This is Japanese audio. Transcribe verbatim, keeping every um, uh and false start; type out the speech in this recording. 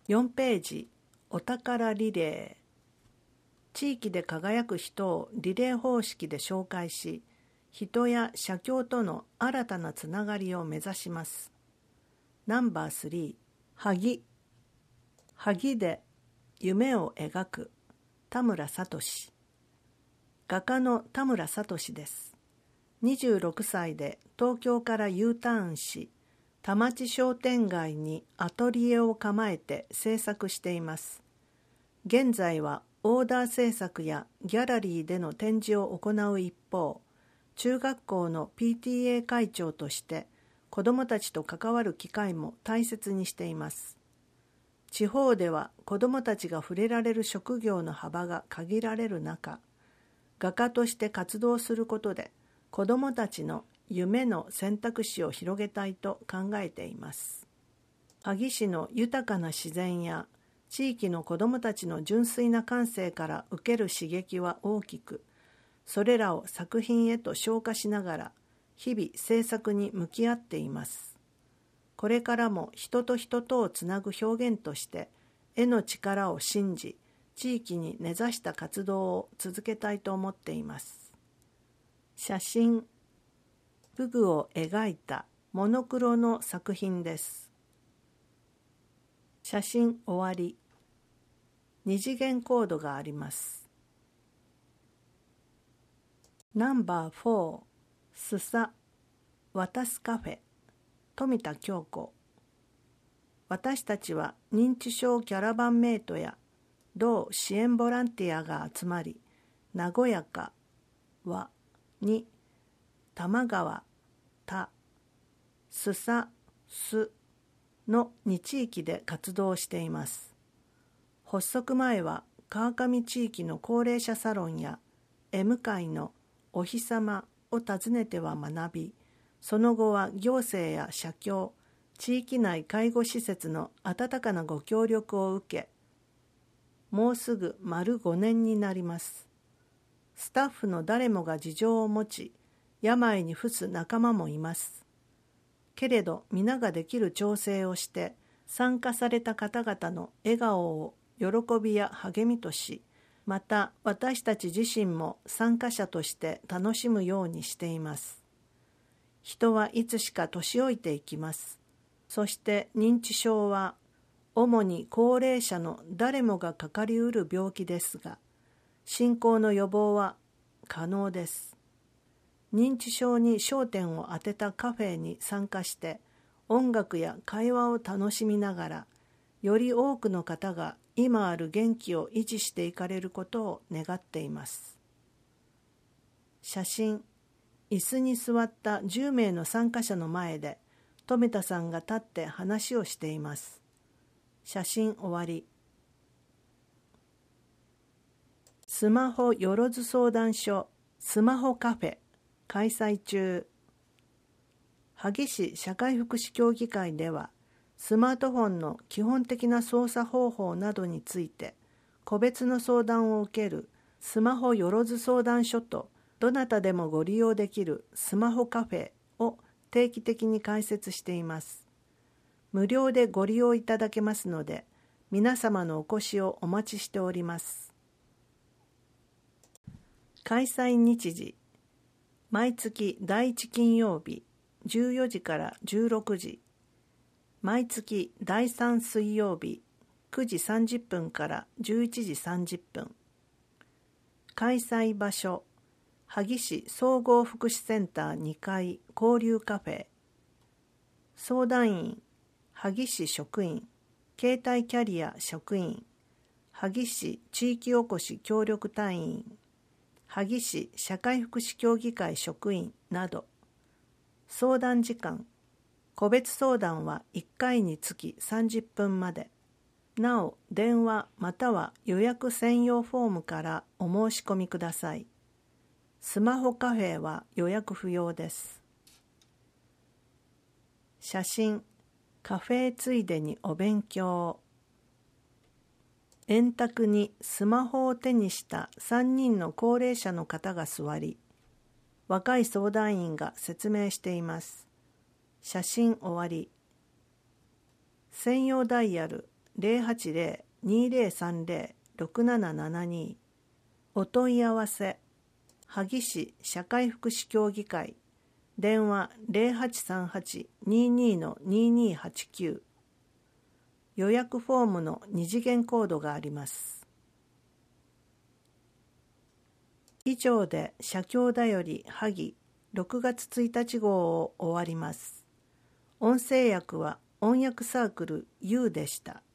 よんページ、お宝リレー。地域で輝く人をリレー方式で紹介し、人や社協との新たなつながりを目指します。ナンバースリー、萩。萩で夢を描く、田村聡。画家の田村聡です。にじゅうろくさいで東京から U ターンし、田町商店街にアトリエを構えて制作しています。現在はオーダー制作やギャラリーでの展示を行う一方、中学校の ピーティーエー 会長として子どもたちと関わる機会も大切にしています。地方では子どもたちが触れられる職業の幅が限られる中、画家として活動することで子どもたちの夢の選択肢を広げたいと考えています。萩市の豊かな自然や地域の子どもたちの純粋な感性から受ける刺激は大きく、それらを作品へと昇華しながら日々制作に向き合っています。これからも人と人とをつなぐ表現として絵の力を信じ、地域に根ざした活動を続けたいと思っています。写真。武具を描いたモノクロの作品です。写真終わり。二次元コードがあります。ナンバーフォー、すさ、渡すカフェ、富田京子。私たちは認知症キャラバンメイトや同支援ボランティアが集まり、和やかはに、玉川、た、すさ、すのに地域で活動しています。発足前は川上地域の高齢者サロンや M 会のお日様を訪ねては学び、その後は行政や社協、地域内介護施設の温かなご協力を受け、もうすぐ丸ごねんになります。スタッフの誰もが事情を持ち、病に伏す仲間もいます。けれど皆ができる調整をして、参加された方々の笑顔を喜びや励みとし、また私たち自身も参加者として楽しむようにしています。人はいつしか年老いていきます。そして認知症は主に高齢者の誰もがかかりうる病気ですが、進行の予防は可能です。認知症に焦点を当てたカフェに参加して音楽や会話を楽しみながら、より多くの方が今ある元気を維持していかれることを願っています。写真。椅子に座ったじゅうめいの参加者の前で富田さんが立って話をしています。写真終わり。スマホよろず相談所スマホカフェ開催中。萩市社会福祉協議会では、スマートフォンの基本的な操作方法などについて個別の相談を受けるスマホよろず相談所と、どなたでもご利用できるスマホカフェを定期的に開設しています。無料でご利用いただけますので、皆様のお越しをお待ちしております。開催日時。毎月だいいち金曜日じゅうよじからじゅうろくじ、毎月だいさん水曜日くじさんじゅっぷんからじゅういちじさんじゅっぷん。開催場所。萩市総合福祉センターにかい交流カフェ。相談員、萩市職員、携帯キャリア職員、萩市地域おこし協力隊員、萩市社会福祉協議会職員など。相談時間、個別相談はいっかいにつきさんじゅっぷんまで。なお、電話または予約専用フォームからお申し込みください。スマホカフェは予約不要です。写真。カフェついでにお勉強。円卓にスマホを手にしたさんにんの高齢者の方が座り、若い相談員が説明しています。写真終わり。専用ダイヤルゼロはちゼロ にゼロさんゼロ ろくななななに。お問い合わせ萩市社会福祉協議会、電話 ゼロはちさんはち にに ににはちきゅう。予約フォームの二次元コードがあります。以上で社協だより萩ろくがつついたち号を終わります。音声訳は音訳サークル ユー でした。